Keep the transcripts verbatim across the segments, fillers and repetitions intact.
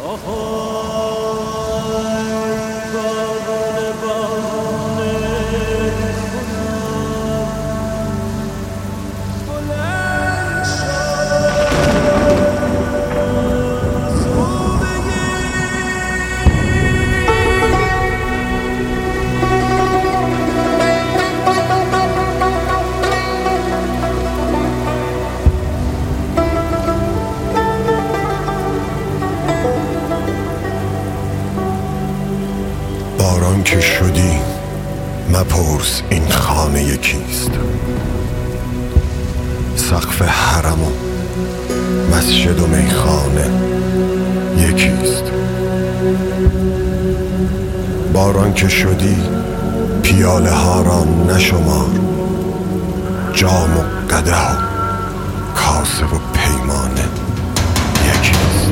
باران که شدی مپرس این خانه کیست، سقف حرم و مسجد و میخانه یکیست. باران که شدی پیاله ها را نشمار، جام و قدح و کاسه و پیمانه یکیست.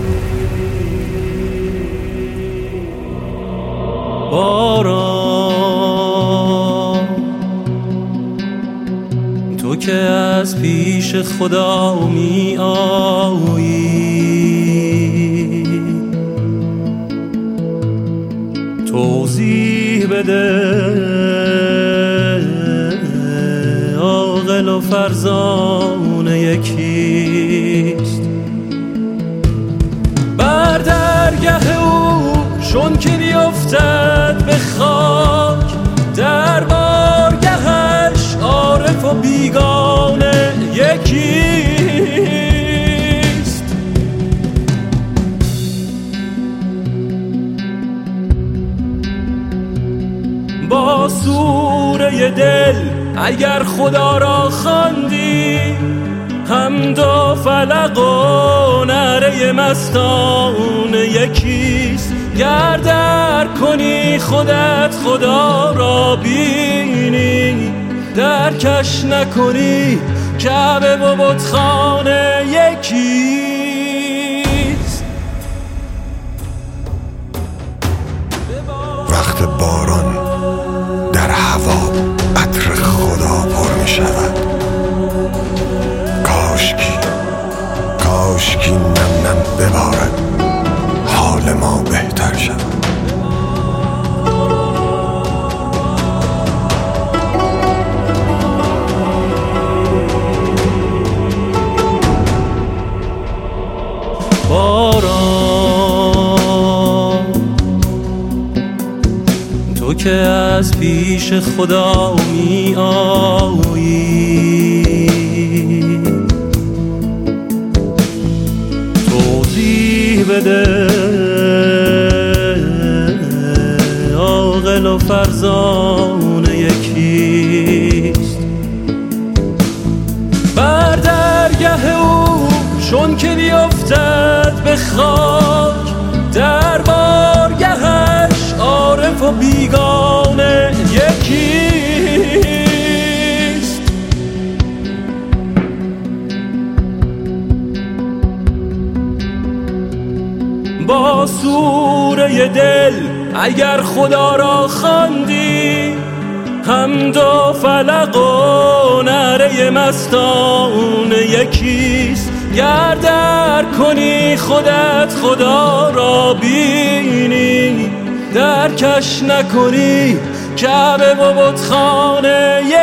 باران تو که از پیش خدا می آیی، توضیح بده عاقل و فرزانه یکیست. بر درگه او چون که بیفتد به خاک، در بارگهش عارف و بیگانه یکیست. با سوره دل اگر خدا را خواندی، حمد و فلق و نعره مستانه یکیست. گر در کنی خودت خدا را بینی، درکش نکنی کعبه و بتخانه یکیست. وقت باران در هوا عطر خدا پر می شود. کاشکی کاشکی نم نم ببارد، حال ما بهتر شد. باران تو که از پیش خدا می آیی، توضیح بده عاقل و فرزانه یکیست. بر درگه او چون که بیفتد به خاک، در بارگهش عارف و بیگانه یکیست. با سوره دل اگر خدا را خواندی، حمد و فلق و نعره مستانه یکیست. گر در کنی خودت خدا را بینی، درکش نکنی کعبه و بتخانه